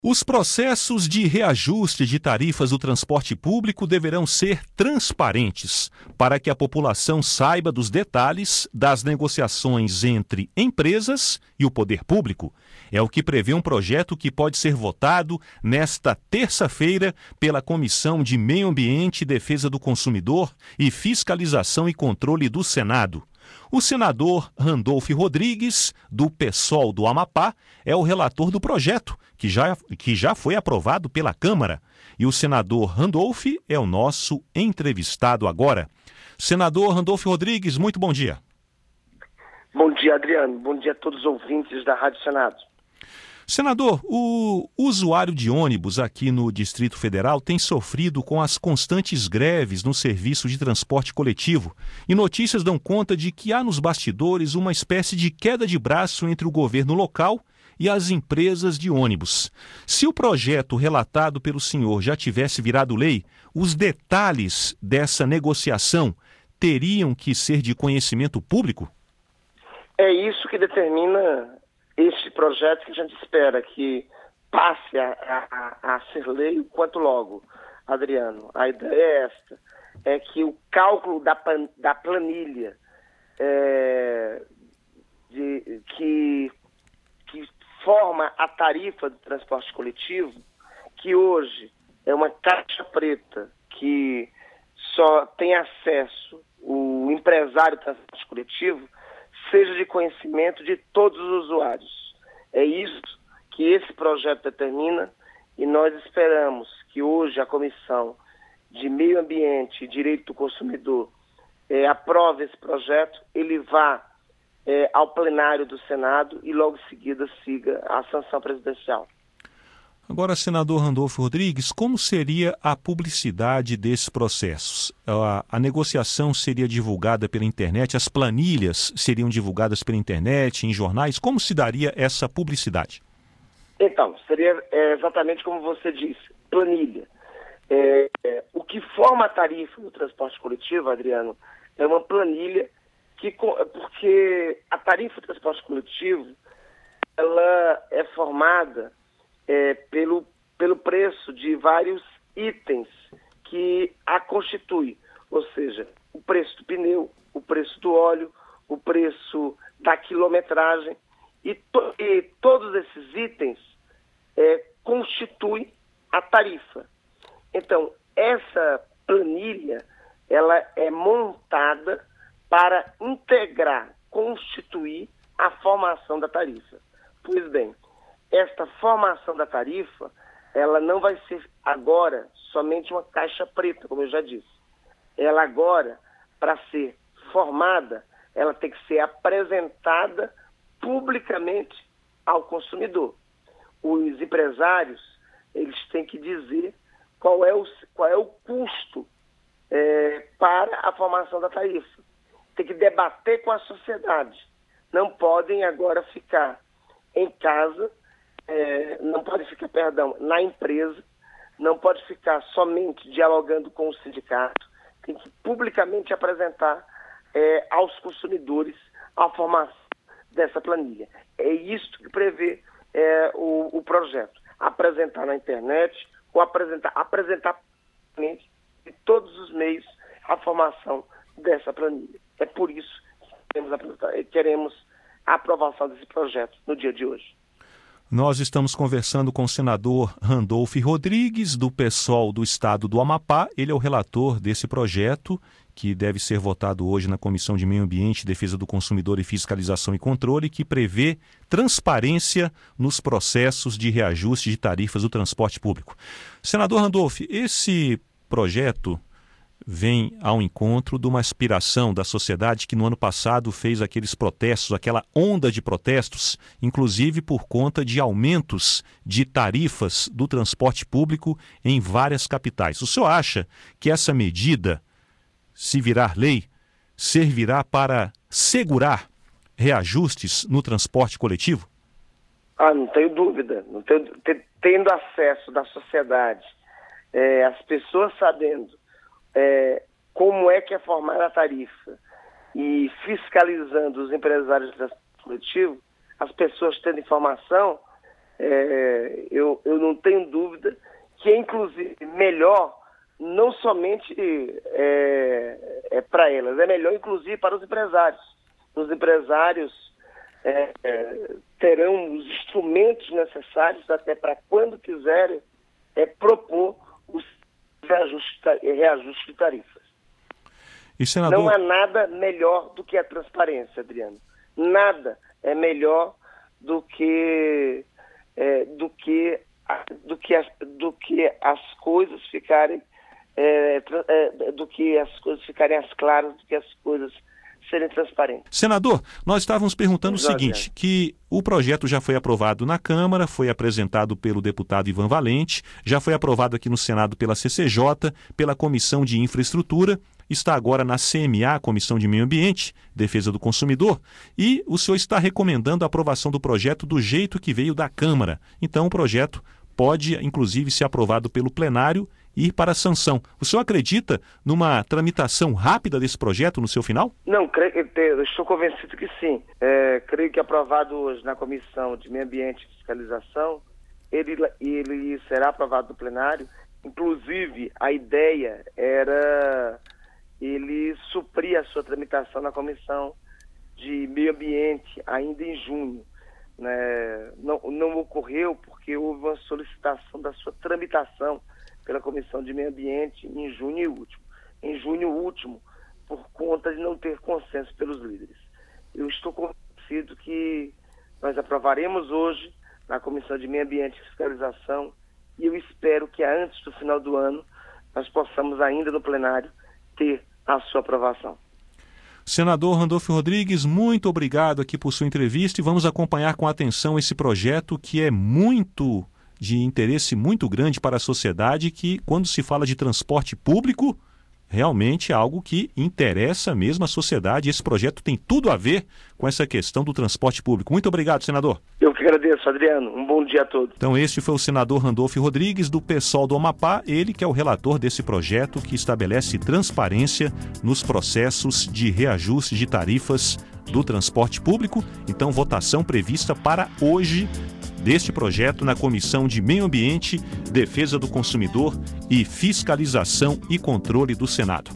Os processos de reajuste de tarifas do transporte público deverão ser transparentes, para que a população saiba dos detalhes das negociações entre empresas e o poder público. É o que prevê um projeto que pode ser votado nesta terça-feira pela Comissão de Meio Ambiente, Defesa do Consumidor e Fiscalização e Controle do Senado. O senador Randolfo Rodrigues, do PSOL do Amapá, é o relator do projeto, que já foi aprovado pela Câmara. E o senador Randolfo é o nosso entrevistado agora. Senador Randolfo Rodrigues, muito bom dia. Bom dia, Adriano. Bom dia a todos os ouvintes da Rádio Senado. Senador, o usuário de ônibus aqui no Distrito Federal tem sofrido com as constantes greves no serviço de transporte coletivo e notícias dão conta de que há nos bastidores uma espécie de queda de braço entre o governo local e as empresas de ônibus. Se o projeto relatado pelo senhor já tivesse virado lei, os detalhes dessa negociação teriam que ser de conhecimento público? É isso que determina este projeto que a gente espera que passe a ser lei o quanto logo, Adriano. A ideia é esta, é que o cálculo da planilha que forma a tarifa do transporte coletivo, que hoje é uma caixa preta que só tem acesso o empresário do transporte coletivo, seja de conhecimento de todos os usuários. É isso que esse projeto determina e nós esperamos que hoje a Comissão de Meio Ambiente e Direito do Consumidor aprove esse projeto, ele vá ao plenário do Senado e logo em seguida siga a sanção presidencial. Agora, senador Randolfo Rodrigues, como seria a publicidade desses processos? A negociação seria divulgada pela internet, as planilhas seriam divulgadas pela internet, em jornais? Como se daria essa publicidade? Então, seria exatamente como você disse, planilha. O que forma a tarifa do transporte coletivo, Adriano, é uma planilha porque a tarifa do transporte coletivo ela é formada pelo preço de vários itens que a constituem, ou seja, o preço do pneu, o preço do óleo, o preço da quilometragem, e todos esses itens constituem a tarifa. Então, essa planilha ela é montada para integrar, constituir a formação da tarifa. Pois bem, esta formação da tarifa, ela não vai ser agora somente uma caixa preta, como eu já disse. Ela agora, para ser formada, ela tem que ser apresentada publicamente ao consumidor. Os empresários, eles têm que dizer qual é o custo para a formação da tarifa. Tem que debater com a sociedade. Não podem agora ficar em casa, não pode ficar, na empresa, não pode ficar somente dialogando com o sindicato, tem que publicamente apresentar aos consumidores a formação dessa planilha. É isso que prevê o projeto. Apresentar na internet ou apresentar publicamente de todos os meios a formação dessa planilha. É por isso que queremos a aprovação desse projeto no dia de hoje. Nós estamos conversando com o senador Randolfo Rodrigues, do PSOL do estado do Amapá. Ele é o relator desse projeto, que deve ser votado hoje na Comissão de Meio Ambiente, Defesa do Consumidor e Fiscalização e Controle, que prevê transparência nos processos de reajuste de tarifas do transporte público. Senador Randolfo, esse projeto vem ao encontro de uma aspiração da sociedade que no ano passado fez aqueles protestos, aquela onda de protestos, inclusive por conta de aumentos de tarifas do transporte público em várias capitais. O senhor acha que essa medida, se virar lei, servirá para segurar reajustes no transporte coletivo? Não tenho dúvida. Tendo acesso da sociedade, as pessoas sabendo como é que é formada a tarifa e fiscalizando os empresários do transporte coletivo, as pessoas tendo informação, eu não tenho dúvida que é, inclusive, melhor não somente para elas, é melhor, inclusive, para os empresários. Os empresários terão os instrumentos necessários até para, quando quiserem, propor os reajustes de tarifas. E, senador... Não há nada melhor do que a transparência, Adriano. Nada é melhor do que as coisas ficarem as claras, do que as coisas serem transparentes. Senador, nós estávamos perguntando o seguinte, que o projeto já foi aprovado na Câmara, foi apresentado pelo deputado Ivan Valente, já foi aprovado aqui no Senado pela CCJ, pela Comissão de Infraestrutura, está agora na CMA, Comissão de Meio Ambiente, Defesa do Consumidor, e o senhor está recomendando a aprovação do projeto do jeito que veio da Câmara. Então o projeto pode, inclusive, ser aprovado pelo plenário e ir para a sanção. O senhor acredita numa tramitação rápida desse projeto no seu final? Não, eu estou convencido que sim. Creio que aprovado hoje na Comissão de Meio Ambiente e Fiscalização, ele será aprovado no plenário. Inclusive, a ideia era ele suprir a sua tramitação na Comissão de Meio Ambiente ainda em junho. Não ocorreu porque houve uma solicitação da sua tramitação pela Comissão de Meio Ambiente em junho último, por conta de não ter consenso pelos líderes. Eu estou convencido que nós aprovaremos hoje na Comissão de Meio Ambiente e Fiscalização, e eu espero que antes do final do ano nós possamos ainda no plenário ter a sua aprovação. Senador Randolfo Rodrigues, muito obrigado aqui por sua entrevista e vamos acompanhar com atenção esse projeto que é de interesse muito grande para a sociedade, que quando se fala de transporte público, realmente é algo que interessa mesmo a sociedade. Esse projeto tem tudo a ver com essa questão do transporte público. Muito obrigado, senador. Eu que agradeço, Adriano. Um bom dia a todos. Então este foi o senador Randolfo Rodrigues, do PSOL do Amapá, ele que é o relator desse projeto que estabelece transparência nos processos de reajuste de tarifas do transporte público. Então, votação prevista para hoje deste projeto na Comissão de Meio Ambiente, Defesa do Consumidor e Fiscalização e Controle do Senado.